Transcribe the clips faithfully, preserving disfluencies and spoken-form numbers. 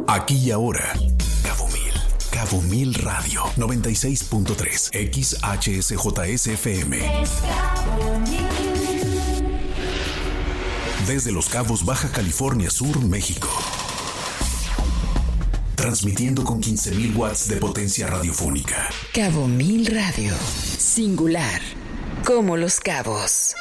Aquí y ahora. Cabo Mil. Cabo Mil Radio. noventa y seis punto tres. X H S J S F M. Desde Los Cabos, Baja California Sur, México. Transmitiendo con quince mil watts de potencia radiofónica. Cabo Mil Radio. Singular. Como Los Cabos.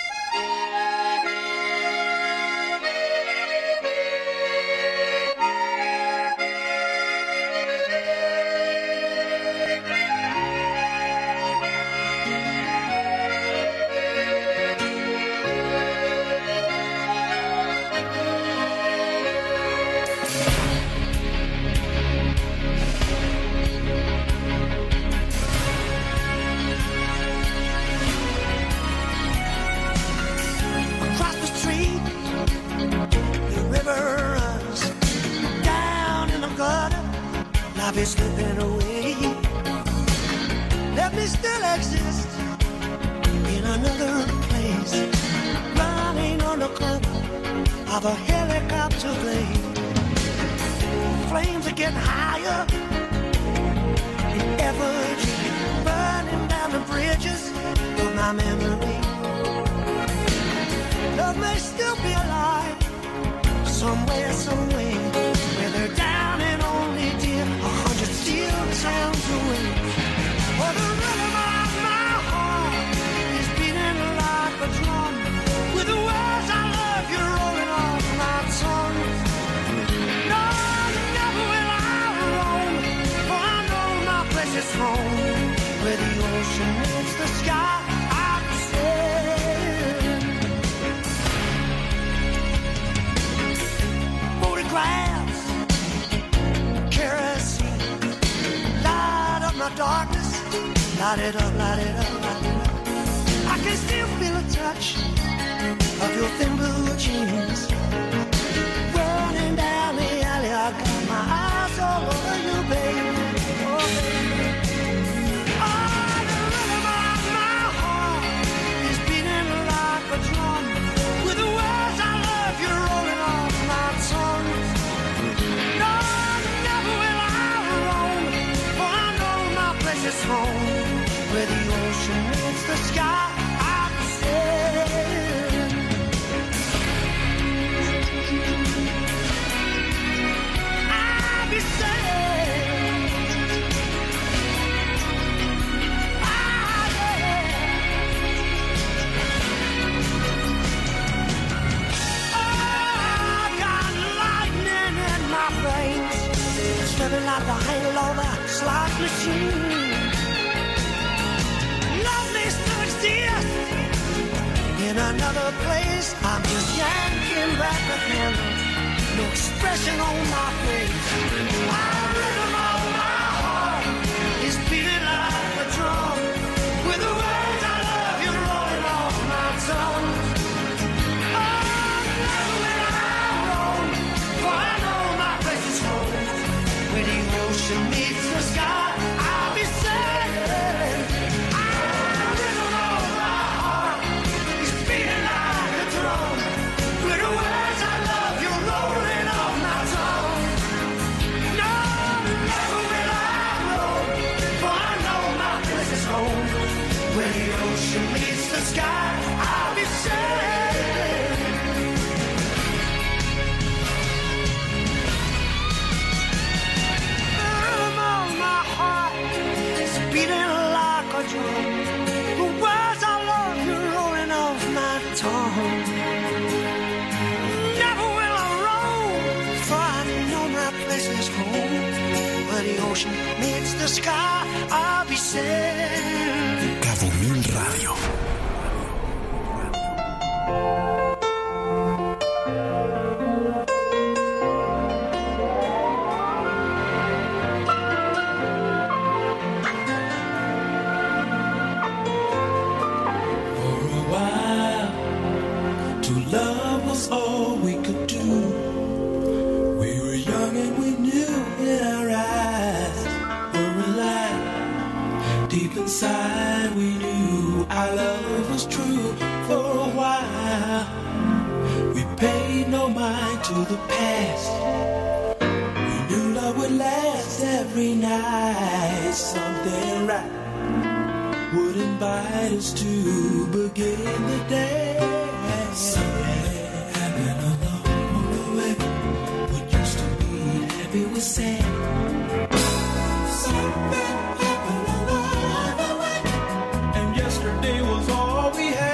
Cabo Mil Radio. Inside we knew our love was true for a while. We paid no mind to the past. We knew love would last every night. Something right would invite us to begin the day. Something happened along the way. What used to be happy was sad. Something happened along the way, and yesterday was all we had.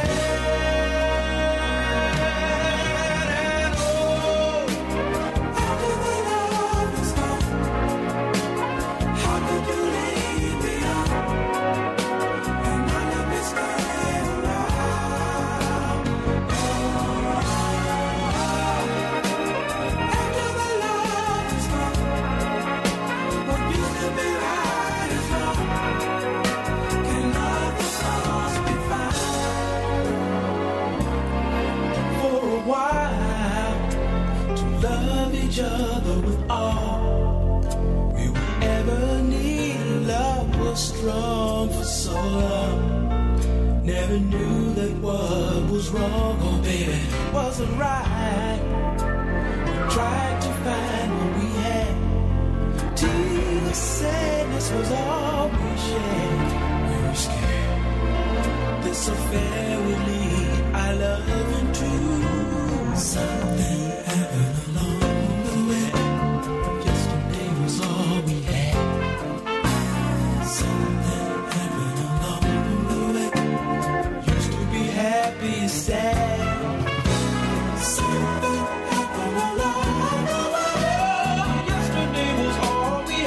Each other with all we would ever need. Love was strong for so long. Never knew that what was wrong, oh baby, wasn't right. We tried to find what we had. Tears, sadness was all we shared. We were scared this affair would lead our love into something happened along. Yesterday was all we had. Something happened along the way. Used to be happy and sad. Something happened along the way. Yesterday was all we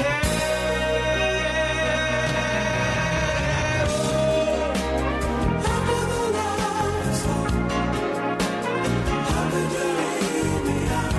had. Oh, how could the love stop? How could you leave me out?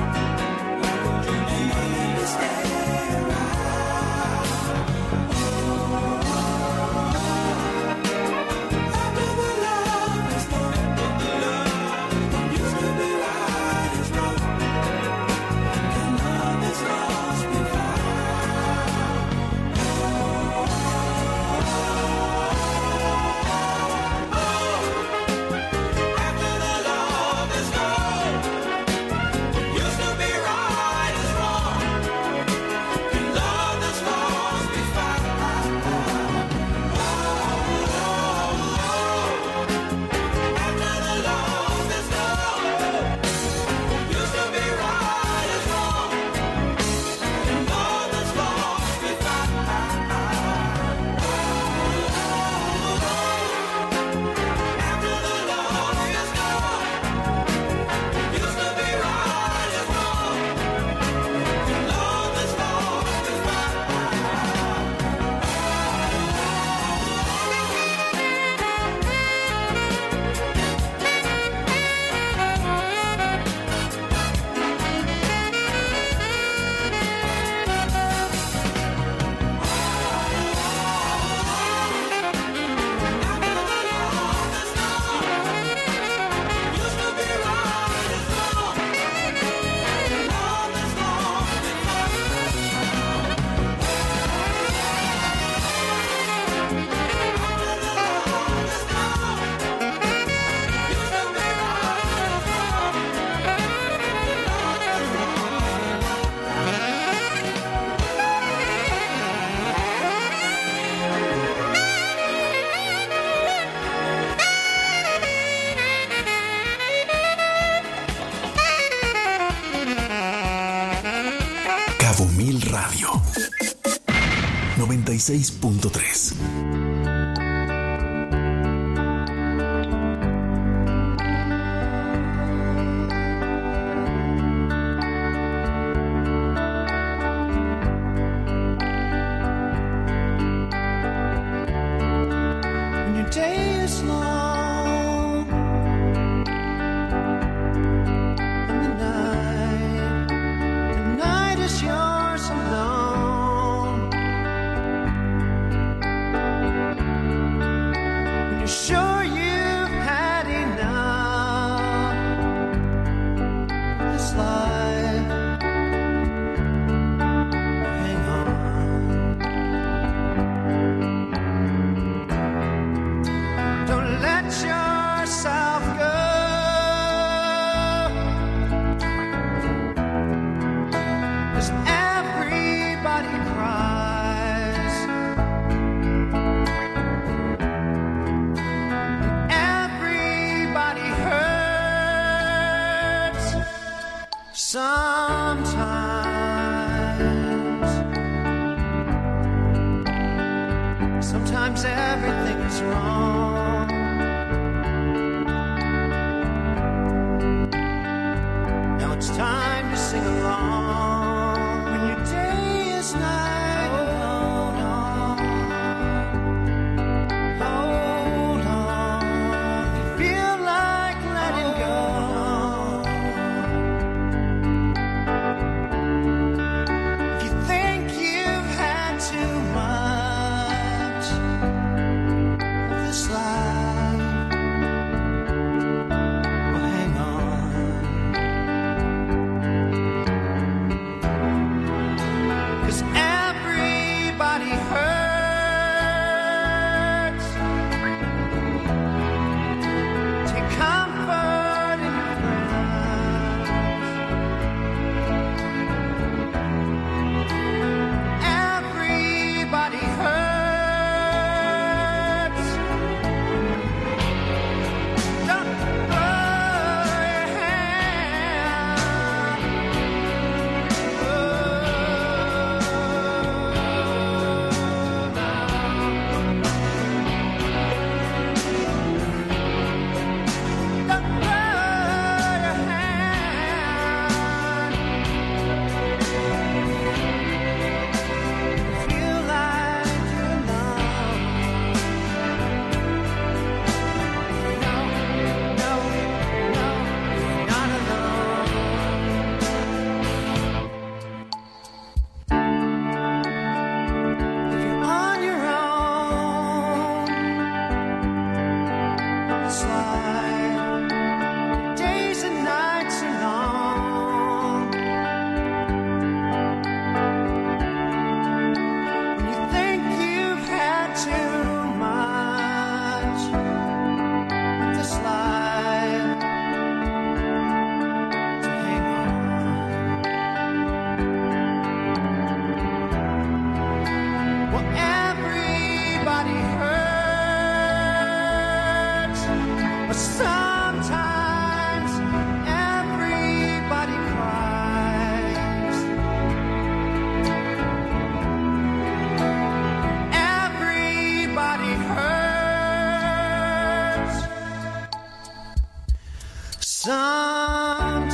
Cabo Mil Radio noventa y seis punto tres. Yours alone. Sometimes, sometimes everything is wrong. Now it's time to sing along. When your day is night, hold on, hold on. If you feel like letting go, if you think you've had too much of this life, well, hang on. 'Cause everybody hurts. Take comfort in your friends. Everybody hurts. Don't throw your hand. Oh, don't throw your hand. Feel like you're alone. No, no, no, not alone. If you're on your own, slide. Days and nights are long. When you think you've had too much with this life, to hang on. Well, everybody hurts, but sometimes everybody cries. Everybody hurts. Sometimes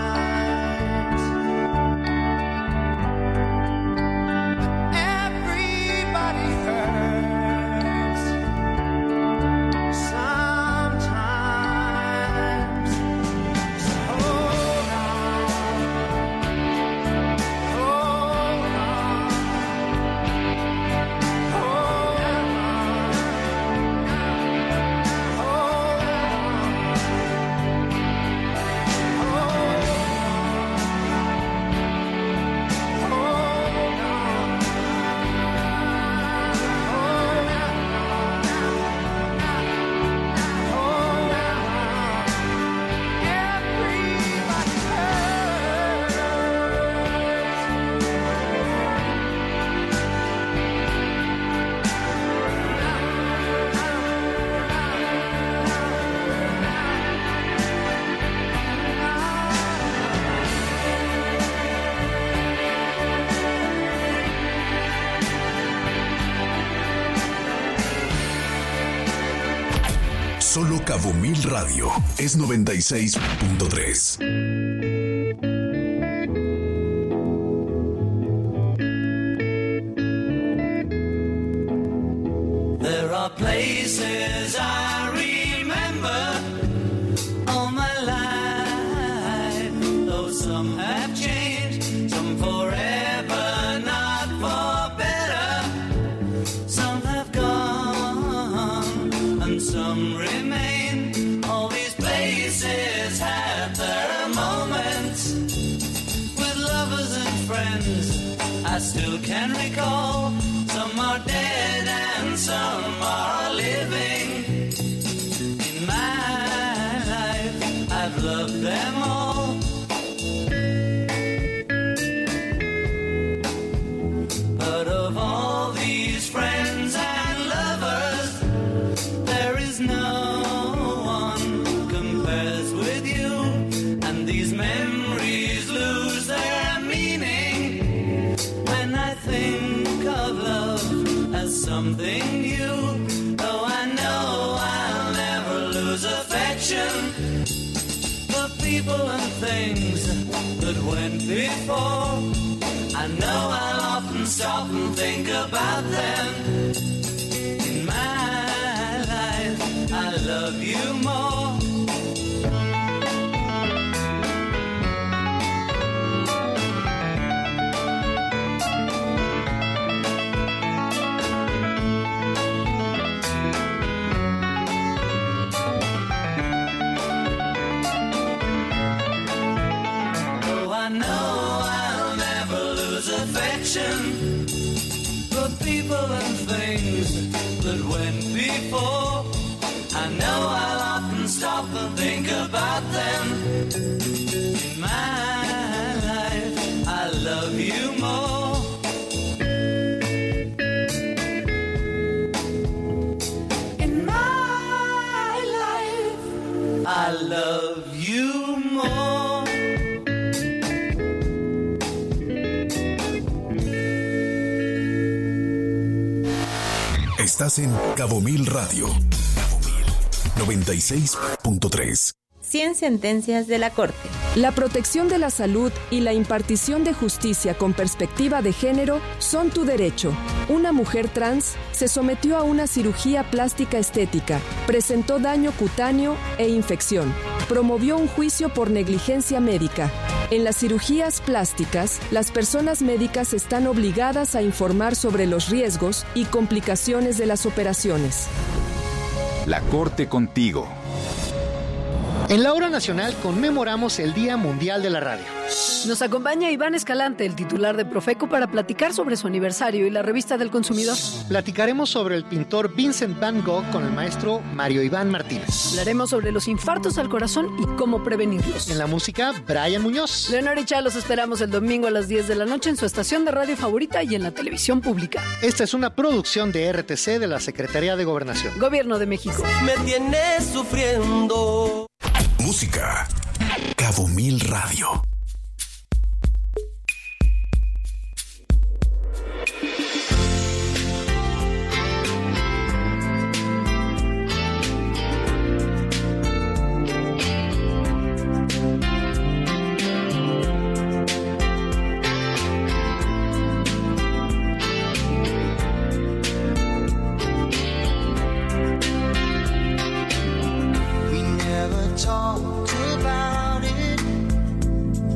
everybody hurts. Sometimes. So hold on, hold on, hold on, hold Solo Cabo Mil Radio es noventa y seis punto tres. There are places I remember all my life, though some have changed, some forever, not for better. Some have gone and some remain. All these places have their moments with lovers and friends I still can recall. Some are dead and some are living. In my life, I've loved them all. But of all these friends and lovers, there is no one compares with you. And these memories lose something new. Though I know I'll never lose affection for people and things that went before. I know I'll often stop and think about them. In my life, I love you more. For people and things that went before. I know I'll often stop and think about them. In my life, I love you more. In my life, I love you more. Estás en Cabo Mil Radio. Cabo Mil noventa y seis punto tres. cien sentencias de la Corte. La protección de la salud y la impartición de justicia con perspectiva de género son tu derecho. Una mujer trans se sometió a una cirugía plástica estética, presentó daño cutáneo e infección. Promovió un juicio por negligencia médica. En las cirugías plásticas, las personas médicas están obligadas a informar sobre los riesgos y complicaciones de las operaciones. La Corte contigo. En la hora nacional conmemoramos el Día Mundial de la Radio. Nos acompaña Iván Escalante, el titular de Profeco, para platicar sobre su aniversario y la revista del consumidor. Platicaremos sobre el pintor Vincent Van Gogh con el maestro Mario Iván Martínez. Hablaremos sobre los infartos al corazón y cómo prevenirlos. En la música, Brian Muñoz. Leonor y Chá los esperamos el domingo a las diez de la noche en su estación de radio favorita y en la televisión pública. Esta es una producción de R T C de la Secretaría de Gobernación. Gobierno de México. Me tienes sufriendo. Música. Cabo Mil Radio. Talked about it.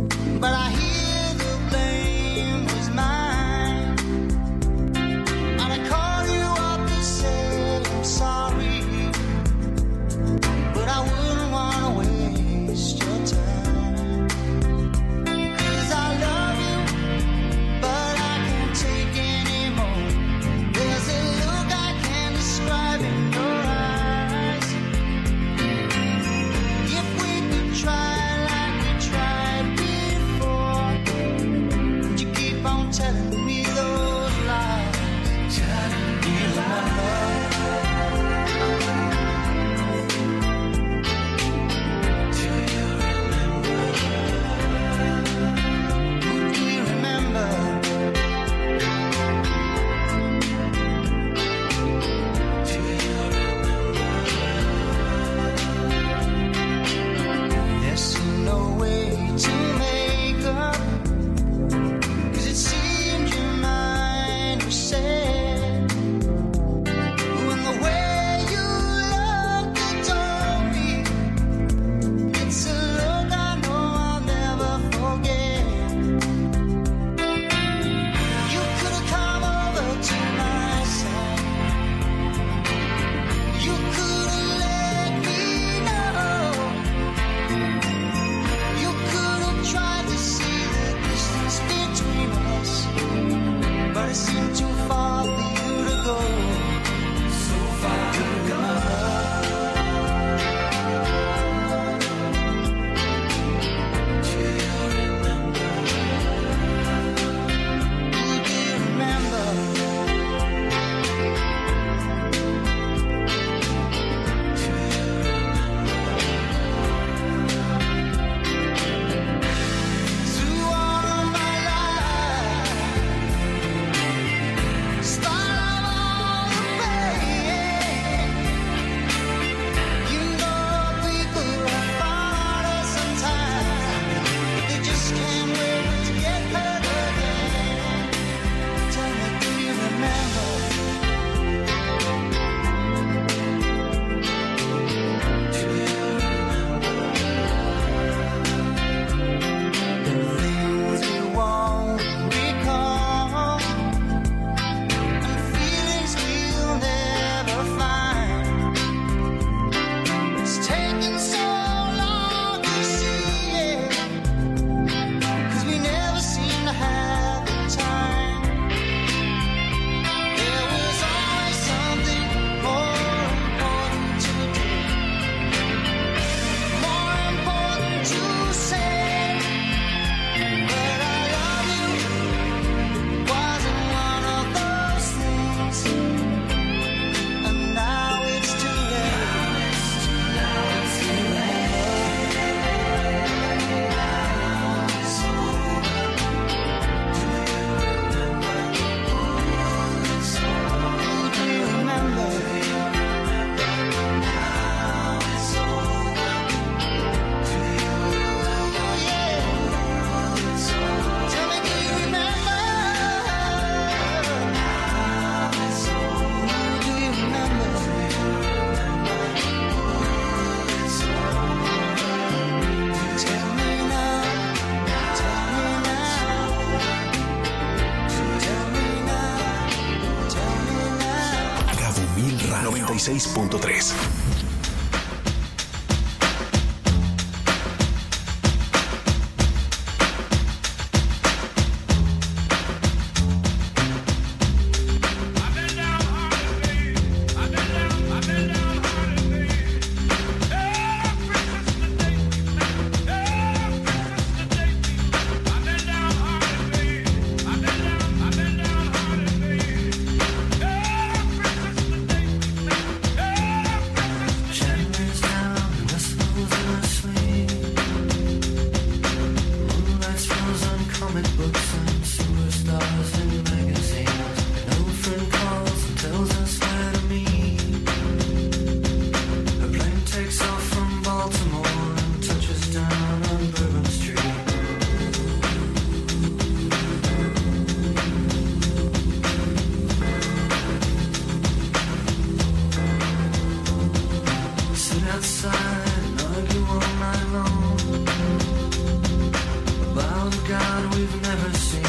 seis punto tres. God we've never seen.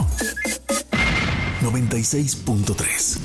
noventa y seis punto tres.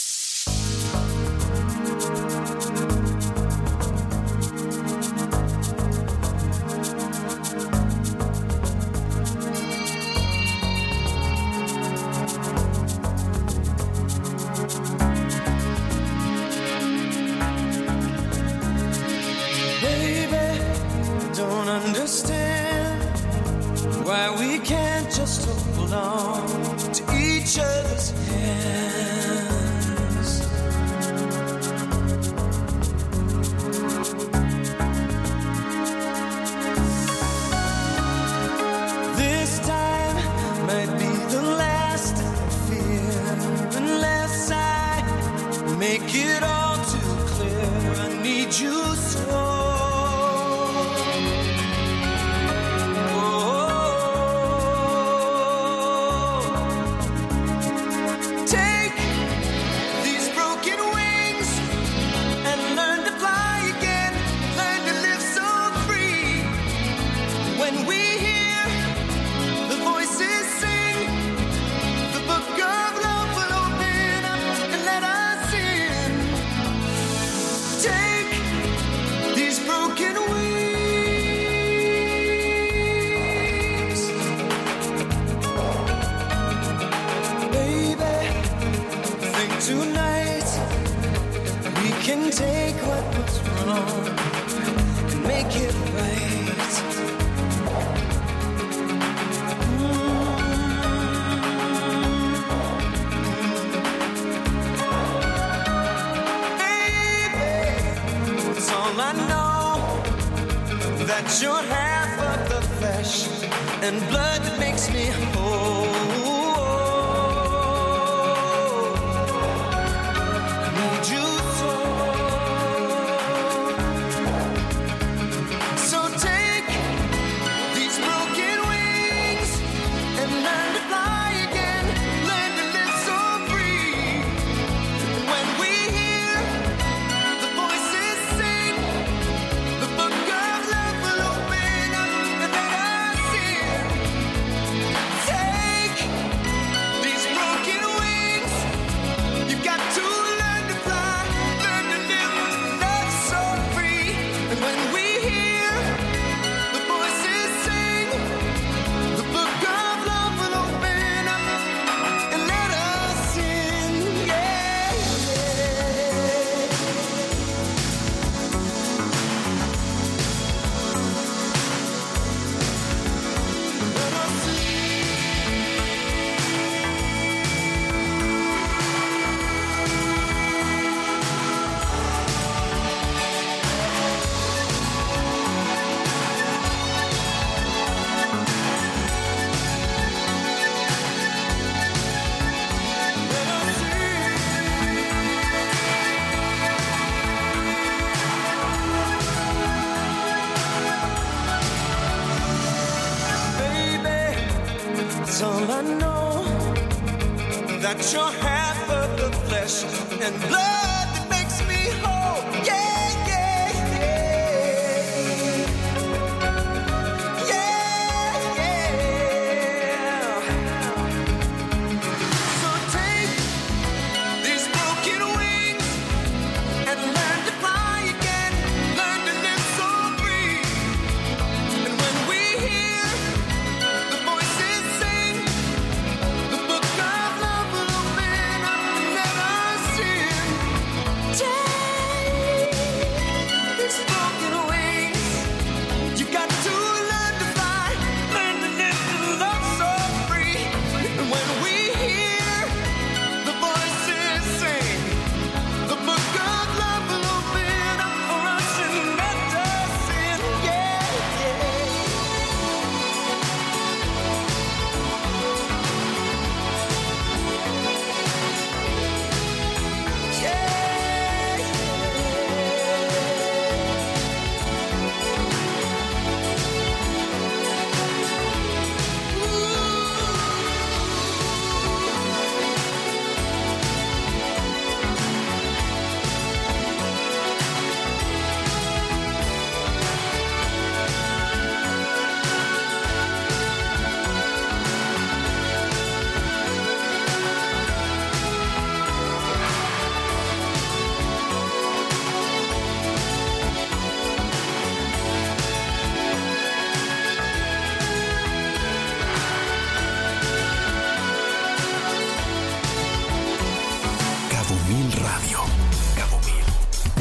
You're half of the flesh and blood that makes me whole. I need you so. So take these broken wings and learn to fly again. Learn to live so free. When we hear the voices sing, the book of love will open up and let us in. Take these broken wings. You've got to learn to fly, learn to live, love so free. And when we hear the voices sing, the book of love will open up and let us in. Yeah, yeah. Let us That's all I know, that you're half of the flesh and blood that makes me whole. Yeah, yeah, yeah. Yeah, yeah. So take these broken wings and learn to fly again. Learn to live so free. And when we hear the voices sing, the book of love will open up and let us in.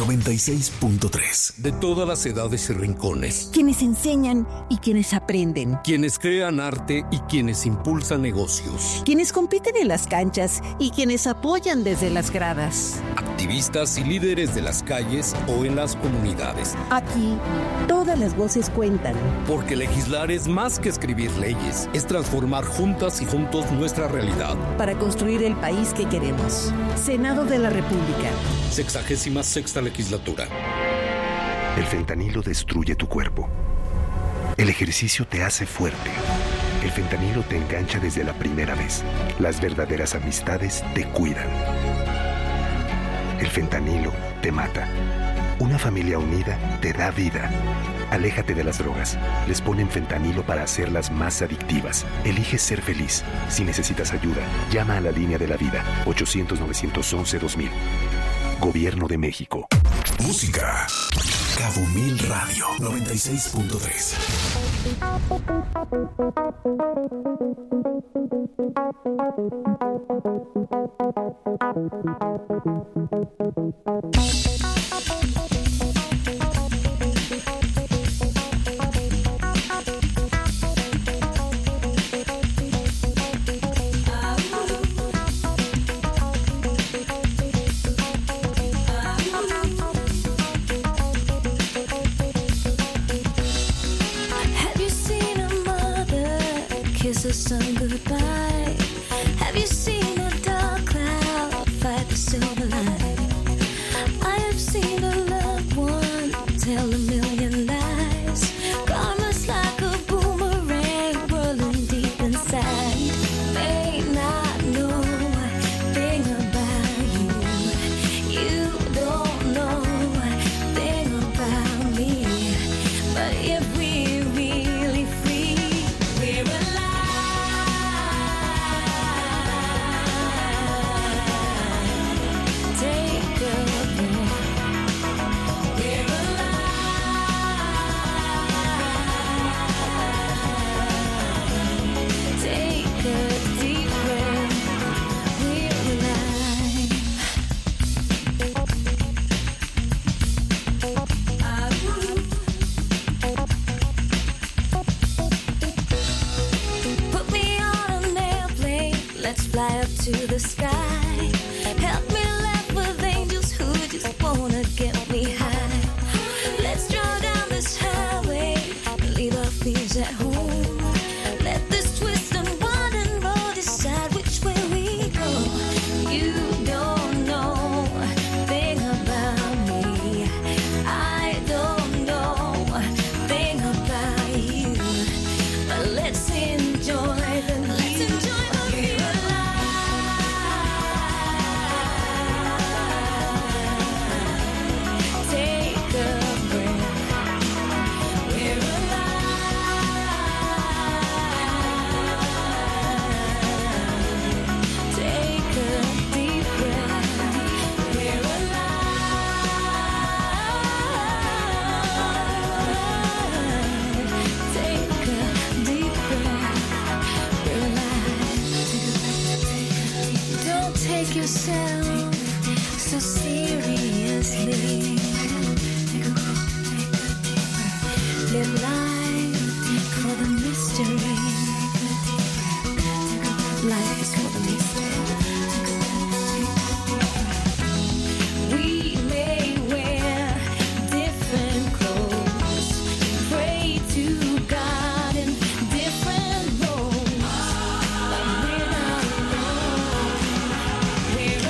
noventa y seis punto tres. De todas las edades y rincones. Quienes enseñan y quienes aprenden. Quienes crean arte y quienes impulsan negocios. Quienes compiten en las canchas y quienes apoyan desde las gradas. Activistas y líderes de las calles o en las comunidades. Aquí, todas las voces cuentan. Porque legislar es más que escribir leyes, es transformar juntas y juntos nuestra realidad. Para construir el país que queremos. Senado de la República. Sexagésima sexta legislatura. El fentanilo destruye tu cuerpo. El ejercicio te hace fuerte. El fentanilo te engancha desde la primera vez. Las verdaderas amistades te cuidan. El fentanilo te mata. Una familia unida te da vida. Aléjate de las drogas. Les ponen fentanilo para hacerlas más adictivas. Elige ser feliz. Si necesitas ayuda, llama a la línea de la vida. ochocientos, novecientos once, dos mil. Gobierno de México. Música. Cabo Mil Radio noventa y seis punto tres. The sun goodbye. Have you seen a dark cloud fight the silver light? I have seen a loved one tell a million lies. Karma's like a boomerang rolling deep inside. May not know a thing about you. You don't know a thing about me. But if we really free, we're alive. Fly up to the sky. Help me laugh with angels who just wanna get me high. Let's draw down this highway, leave our fears at home. Let this twist and wind and roll decide which way we go. You don't know a thing about me. I don't know a thing about you. But let's enjoy the view. Let's enjoy the view. Take yourself so seriously. Live life for the mystery. Life is for the mystery. We may wear different clothes, pray to God in different roles, but we're not alone. We're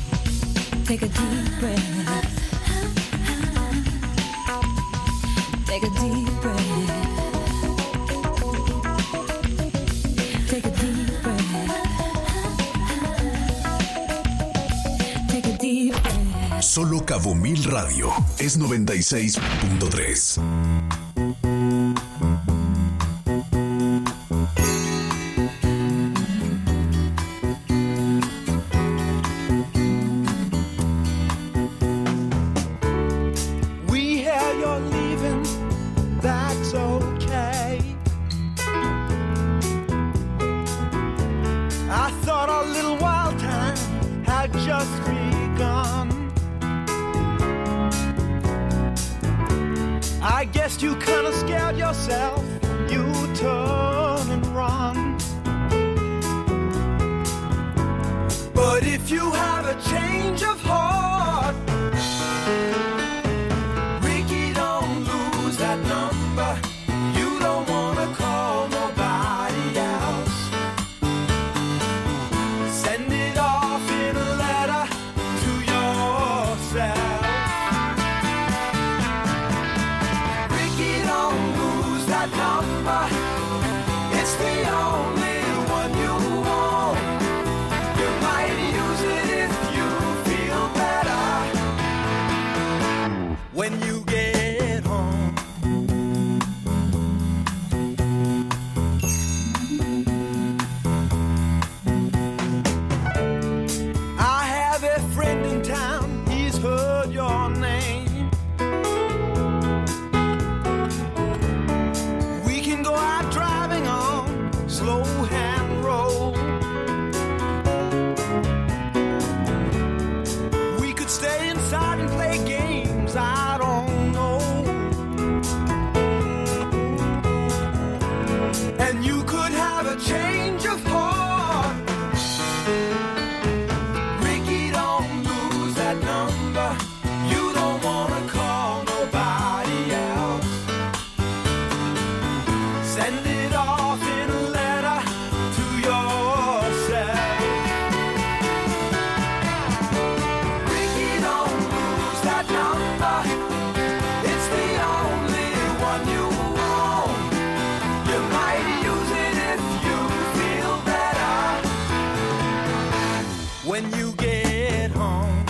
Take a deep breath. Take a deep breath. Take a deep breath. Take a deep breath. Solo Cabo Mil Radio es noventa y seis punto tres. You kinda scared yourself, you turn and run. But if you have a change of heart, Ricky, don't lose that number. You don't wanna call nobody else. Send it off in a letter to yourself. Number, it's the only one you want. You might use it if you feel better when you get home. I have a friend in town, he's heard your name. Slow hand roll. We could stay inside and play games, I don't know. And you could have a change of heart. Ricky, don't lose that number. You don't wanna call nobody else. Send it off in a when you get home.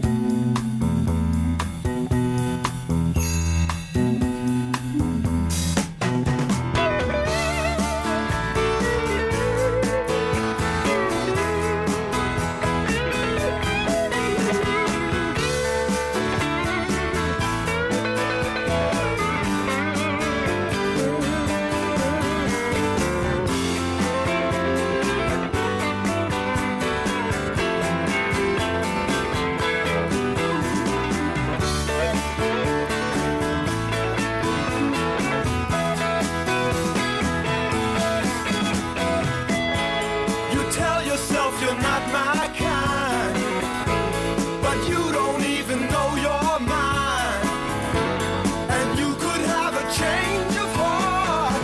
You're not my kind, but you don't even know your mind. And you could have a change of heart.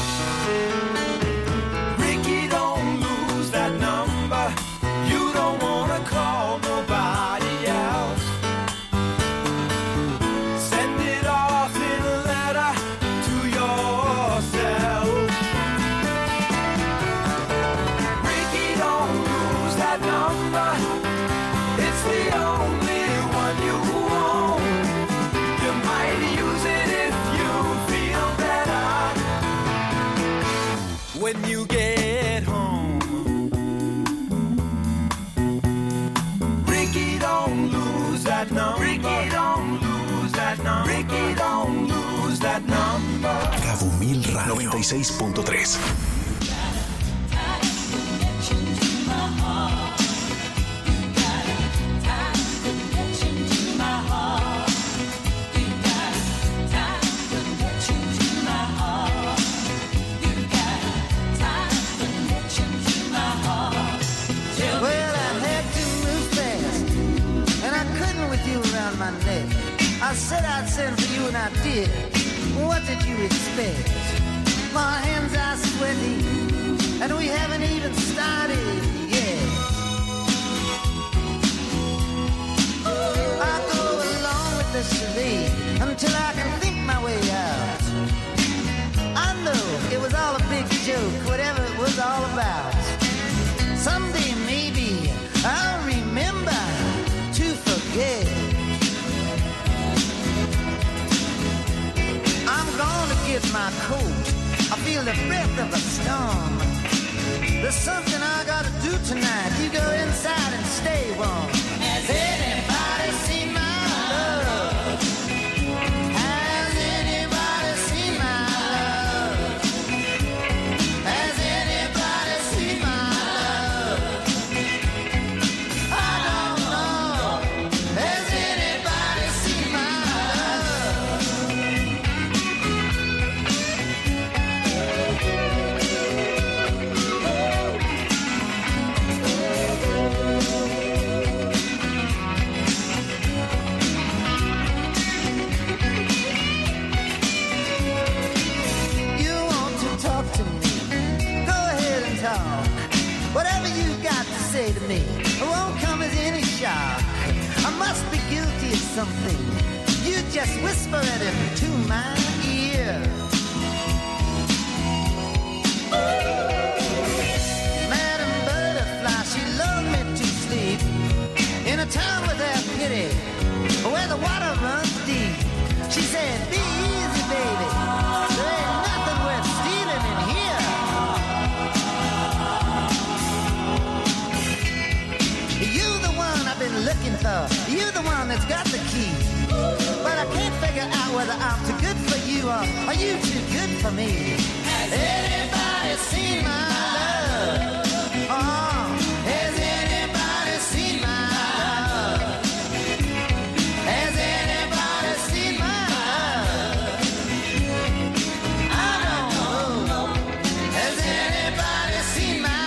Ricky, don't lose that number. You don't wanna call nobody else. Send it off in a letter to yourself. Number, it's the only one you want. You might use it if you feel better when you get home. Ricky, don't lose that number. Ricky, don't lose that number. Ricky, don't lose that number. Cabo Mil Radio noventa y seis punto tres. I said I'd send for you and I did. What did you expect? My hands are sweaty and we haven't even started yet. I go along with the charade until I can think my way out. the breath of a storm. There's something I gotta do tonight. You go inside and stay warm. Has anybody seen my love? Has anybody seen my love? Has anybody seen my love? I don't know. Has anybody seen my say to me, it won't come as any shock. I must be guilty of something. You just whisper it into my ear. Madam Butterfly, she lulled me to sleep in a town without pity, where the water runs deep. She said, be easy, baby. There ain't nothing worth stealing in here. You're the one I've been looking for. You're the one that's got the key. But I can't figure out whether I'm too good for you or are you too good for me. Has anybody seen my love? Oh, has anybody seen my love? Has anybody seen my love? I don't know. Has anybody seen my love?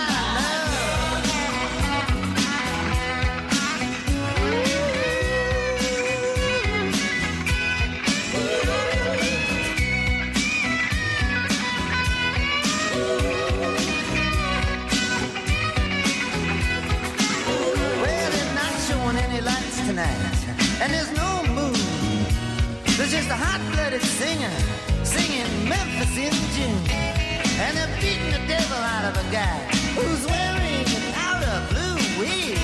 Tonight, and there's no moon. There's just a hot-blooded singer singing Memphis in June, and they're beating the devil out of a guy who's wearing a powder blue wig.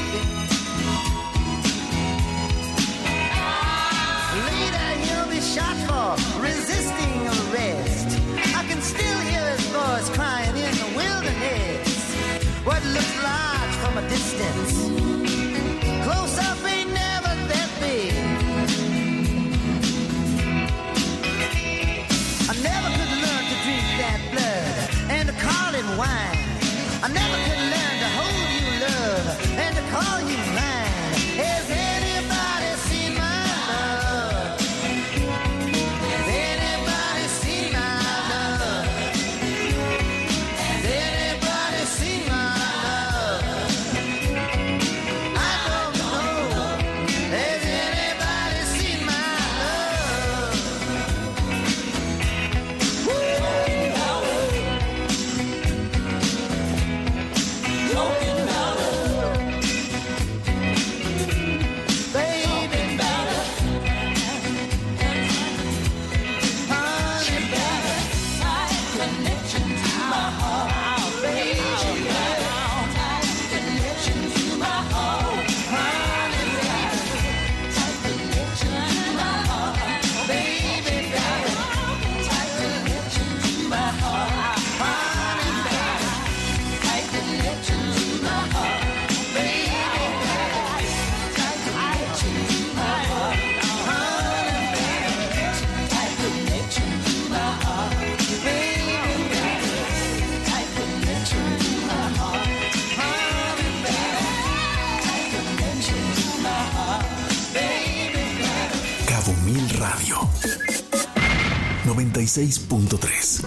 Later he'll be shot for resisting arrest. I can still hear his voice crying in the wilderness. What looks large from a distance, close up ain't never that big. I never could learn to drink that blood and to call it wine. I never could learn to hold you, love, and to call you mine. Has anybody seen my love? Has anybody seen my love? Has anybody seen my love? Radio noventa y seis punto tres.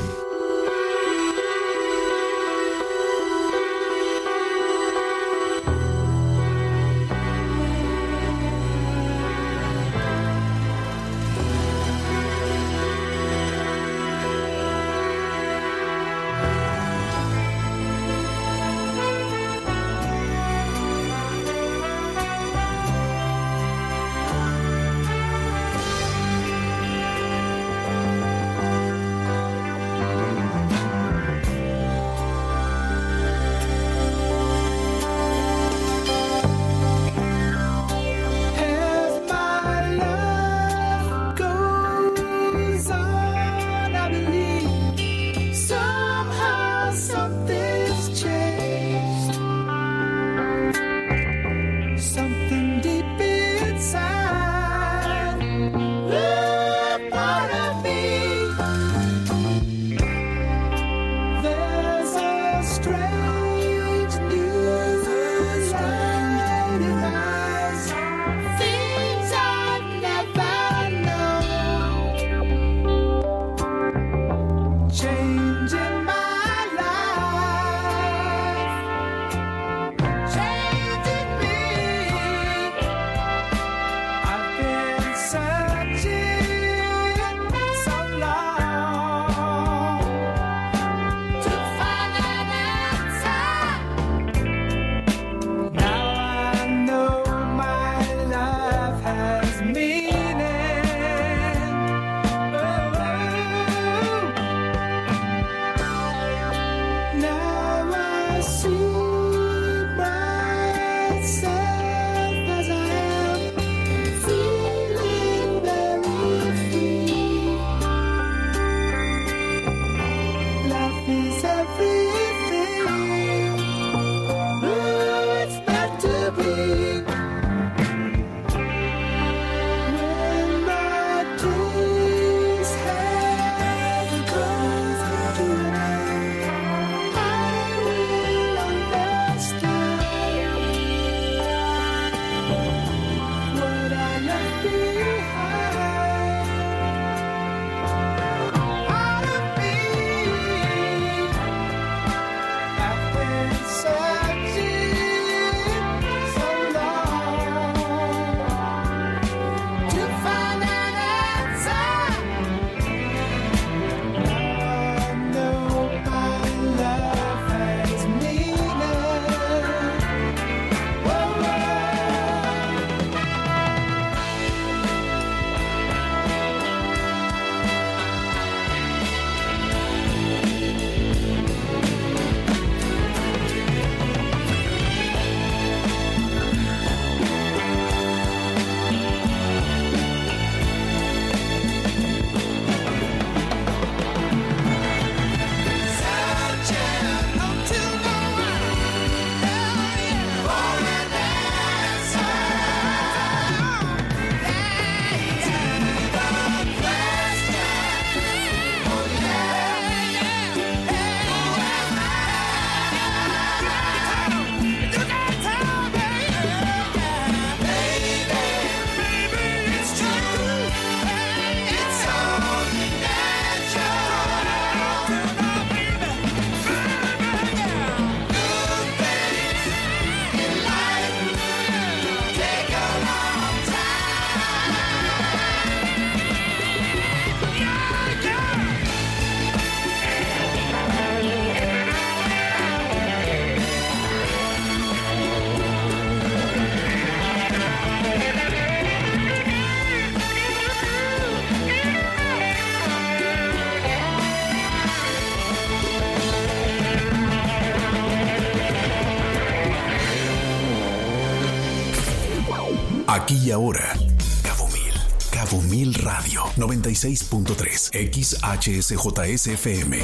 Aquí y ahora. Cabo Mil. Cabo Mil Radio. noventa y seis punto tres. X H S J S F M.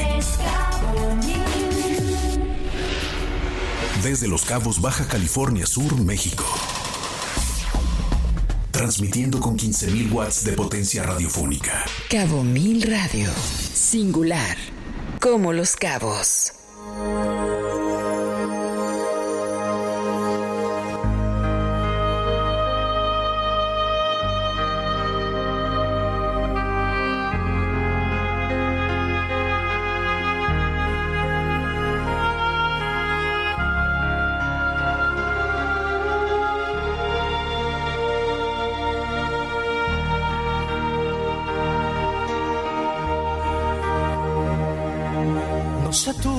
Desde Los Cabos, Baja California Sur, México. Transmitiendo con quince mil watts de potencia radiofónica. Cabo Mil Radio. Singular. Como Los Cabos. No sé tú,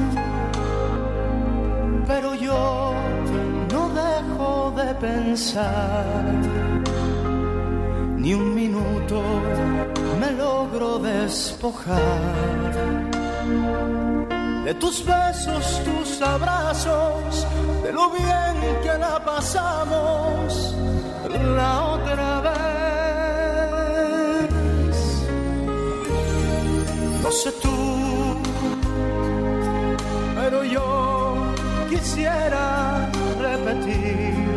pero yo no dejo de pensar. Ni un minuto me logro despojar de tus besos, tus abrazos, de lo bien que la pasamos la otra vez. No sé tú, pero yo quisiera repetir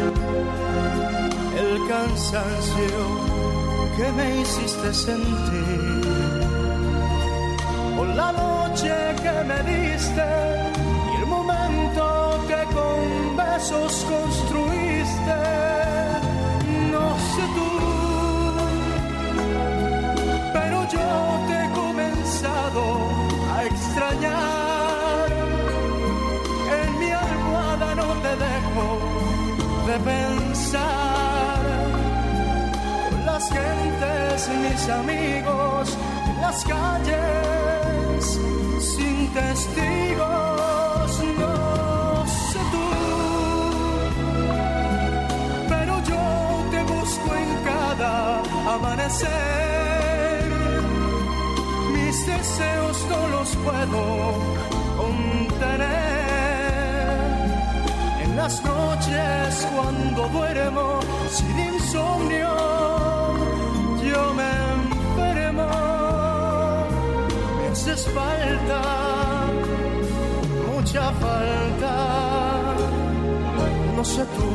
el cansancio que me hiciste sentir, por la noche que me diste y el momento que con besos construiste. No sé tú, pero yo te he comenzado a extrañar. En mi almohada no te dejo de pensar. Con las gentes, mis amigos, en las calles, sin testigos. No sé tú, pero yo te busco en cada amanecer. Mis deseos no los puedo contener. En las noches cuando duermo sin insomnio, yo me enfermo. Me haces falta, mucha falta. No sé tú.